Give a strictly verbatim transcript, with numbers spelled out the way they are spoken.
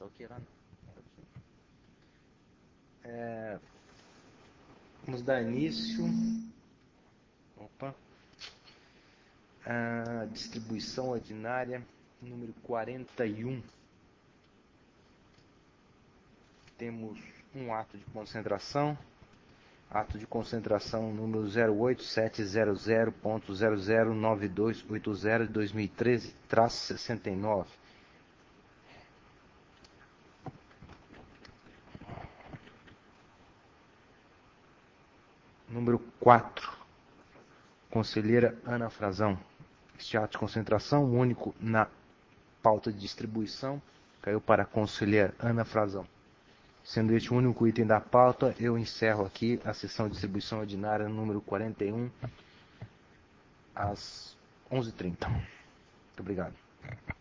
tá ok lá? É, vamos dar início. Opa. A distribuição ordinária número quarenta e um. Temos um ato de concentração. Ato de concentração número zero oito sete zero zero ponto zero zero nove dois oito zero de dois mil e treze traço sessenta e nove. Número quatro. Conselheira Ana Frazão. Este ato de concentração único na pauta de distribuição caiu para a conselheira Ana Frazão. Sendo este o único item da pauta, eu encerro aqui a sessão de distribuição ordinária número quarenta e um às onze e trinta. Muito obrigado.